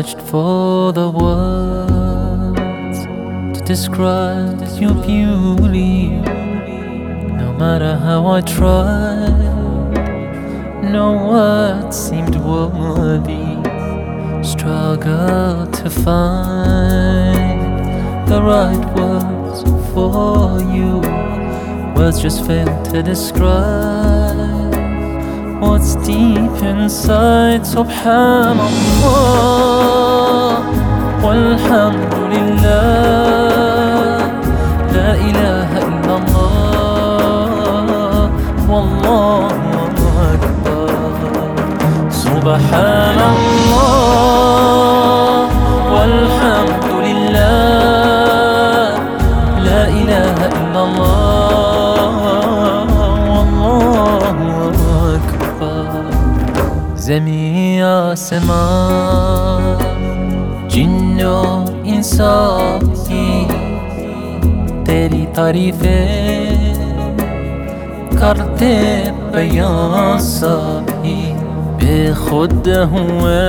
searched for the words to describe your beauty. No matter how I tried, no words seemed worthy. Struggled to find the right words for you. Words just fail to describe what's deep inside. Subhanallah walhamdulillah, la ilaha illallah, wallahu akbar. Subhanallah walhamdulillah, la ilaha illallah, wallahu akbar. زمین آسمان جن و انسانی तेरी तारीफें करते बयां सभी बेखुद हुए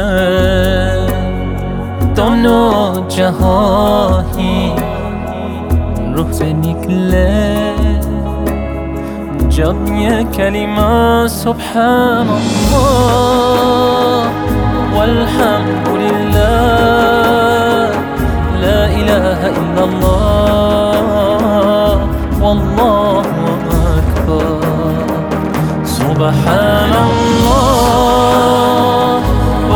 दोनों जहां ही रूह से निकले जब ये कलिमा सुब्हानल्लाह वल्हम्दुलिल्लाह, ला इलाहा इल्लल्लाह, वल्लाहु Akbar. Subhanallah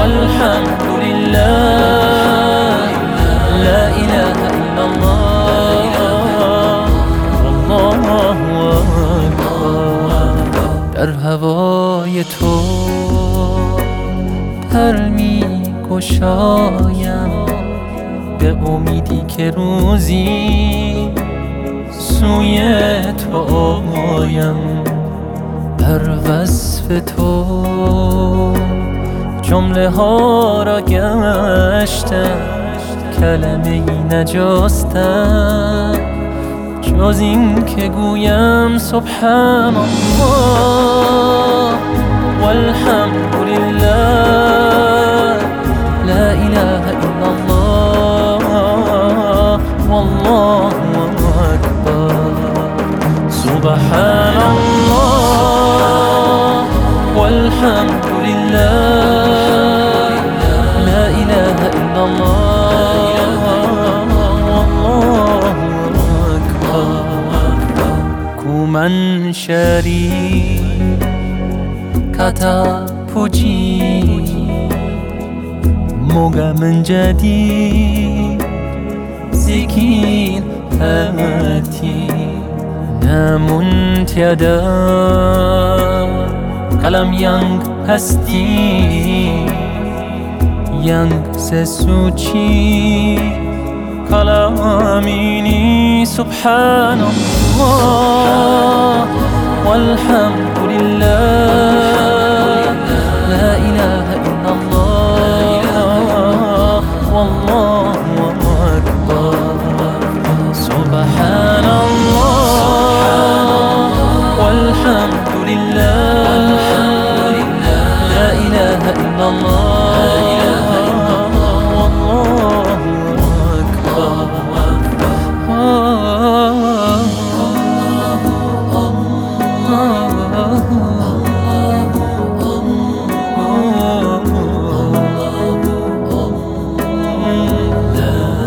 walhamdulillah, la ilaha illallah, wallahu akbar. در هوای تو پر می گشایم به امیدی که روزی سوی تو آیم. بر وصف تو جمله ها را گشتم، کلمه ای نجستم جز این که گویم سبحانالله والحمدلله، لا اله الا الله، والله اکبر. سبحانالله والحمدلله، لا اله الا الله، والله اکبر. کومن شری kata puji, moga menjadi zikir hati. Namun tiada kalam yang pasti yang sesuci kalam ini. Subhanallah walhamdulillah, la ilaha illallah, wallahu akbar. Subhanallah walhamdulillah, la ilaha illallah, wallahu akbar. La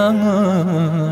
الله